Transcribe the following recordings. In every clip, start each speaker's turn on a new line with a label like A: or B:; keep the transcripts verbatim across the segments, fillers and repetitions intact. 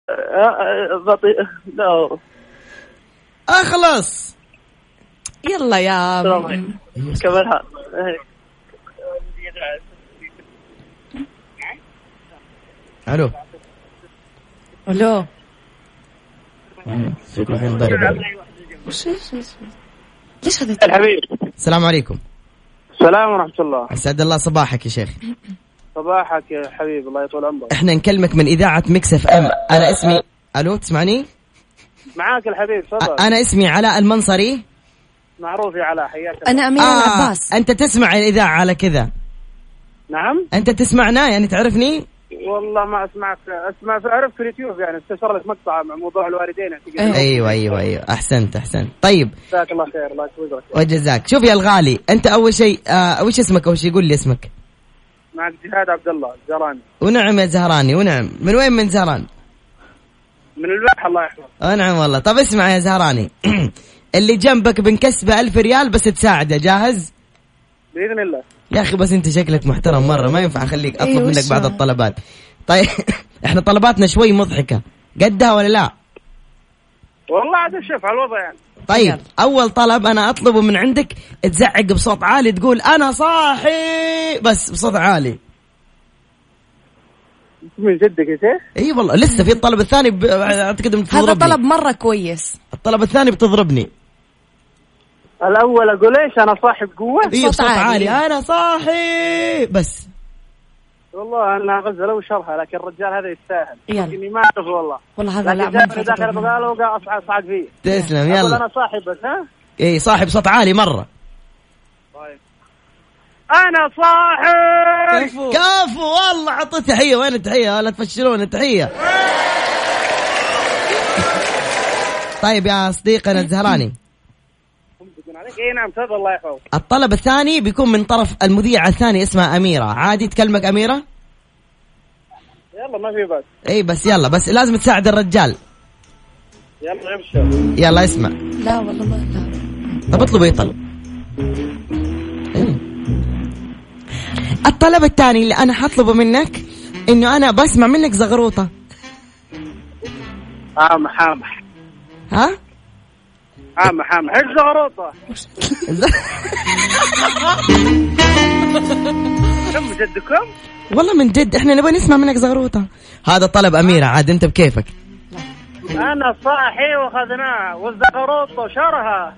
A: بطيء لا
B: اخلص
C: يلا يا
A: كملها.
B: الو
C: الو
A: وش ليش هذا الحبيب؟
B: السلام عليكم.
A: السلام ورحمة الله.
B: أسعد الله صباحك يا شيخ.
A: صباحك يا حبيب الله يطول عمرك.
B: احنا نكلمك من إذاعة ميكس اف ام. أنا اسمي ألو تسمعني؟
A: معاك الحبيب صباح.
B: أنا اسمي علاء المنصري.
A: معروف يا علاء حياك.
C: أنا أميرة
B: آه
C: العباس.
B: أنت تسمع الإذاعة على كذا؟
A: نعم.
B: أنت تسمعنا يعني تعرفني؟
A: والله ما أسمعك، أسمع أعرف في اليوتيوب يعني استشار لك مقطع مع موضوع الوالدين.
B: أيوة أيوة أيوة أحسنت أحسنت. طيب.
A: جزاك الله خير الله يسعدك.
B: وجزاك. شوف يا الغالي أنت أول شيء آه وش اسمك أول شيء قول لي اسمك.
A: معك جهاد عبد الله زهراني.
B: ونعم يا زهراني ونعم. من وين من زهران؟
A: من البحر الله يحفظك.
B: نعم والله. طب اسمع يا زهراني اللي جنبك بنكسبه ألف ريال بس تساعده. جاهز؟
A: بإذن الله.
B: يا أخي بس أنت شكلك محترم مرة ما ينفع أخليك أطلب
C: أيوة
B: منك بعض الطلبات. طيب إحنا طلباتنا شوي مضحكة قدها ولا لا؟
A: والله عاد شوف على الوضع يعني.
B: طيب أول طلب أنا أطلبه من عندك تزعق بصوت عالي تقول أنا صاحي بس بصوت عالي.
A: من جدك يا شيخ؟
B: اي والله لسه في الطلب الثاني ب... اعتقد
C: هذا طلب مرة كويس.
B: الطلب الثاني بتضربني.
A: الأول أقول إيش أنا صاحب قوة.
B: إيه بصوت عالي أنا صاحي بس.
A: والله أنا غزة لو شرها لكن الرجال هذا يستاهل. إني ما أعرف والله.
C: والله هذا لا
A: ما داخل بقاله وقع أصعد صعد فيه.
B: تسلم يلا.
A: أنا صاحب بس ها.
B: إيه صاحب صوت عالي مرة.
A: طيب. أنا صاحب.
B: كفو كفو والله عطوا تحية. وين التحية؟ لا تفشلون التحية. طيب يا صديقنا الزهراني.
A: اي نعم تفضل الله يحفظك.
B: الطلب الثاني بيكون من طرف المذيعة الثانية اسمها أميرة. عادي تكلمك أميرة؟
A: يلا ما في بس.
B: اي بس يلا بس لازم تساعد الرجال.
A: يلا ابشر.
B: يلا اسمع.
C: لا والله ما لا.
B: طب اطلب اي طلب. إيه. الطلب الثاني اللي انا حطلبه منك انه انا بسمع منك زغروطة.
A: اه محامح.
B: ها؟
A: اه محامح ايش زغروطة؟ كم جدكم؟
B: والله من جد احنا نبغى نسمع منك زغروطة. هذا طلب أميرة عاد انت بكيفك.
A: انا صاحي واخذناه والزغروطة شرها.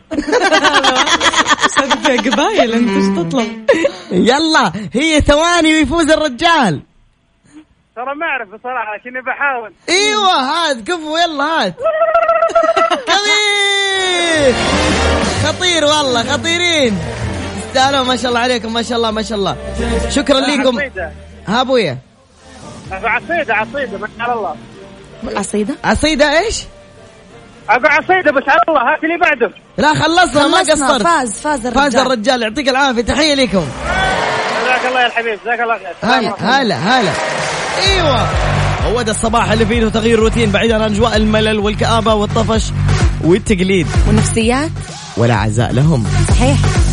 C: هذا فيها قبايل انت ايش تطلب؟
B: يلا هي ثواني ويفوز الرجال.
A: ترى ما اعرف بصراحة لكني بحاول.
B: ايوه هات كفو يلا هات. كبير خطير والله خطيرين. تستاهلوا ما شاء الله عليكم ما شاء الله ما شاء الله. شكرا لكم. ها ابويا
A: عصيدة عصيدة ما شاء الله.
C: عصيدة
B: عصيدة ايش؟
A: ابو عصيدة بس على الله هات لي بعده.
B: لا خلصنا ما قصرت.
C: فاز فاز الرجال.
B: فاز الرجال يعطيك العافية. تحية لكم.
A: جزاك الله يا الحبيب جزاك الله خير.
B: هلا هلا هلا. ايوه هو ده الصباح اللي فيه تغيير روتين بعيد عن اجواء الملل والكآبة والطفش والتقليد
C: والنفسيات
B: ولا عزاء لهم.
C: صحيح.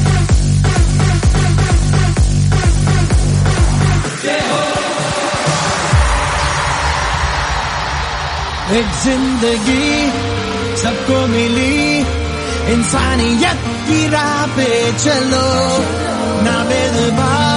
D: एक जिंदगी सबको मिली इंसानियत की राह पे चलो ना भेदभाव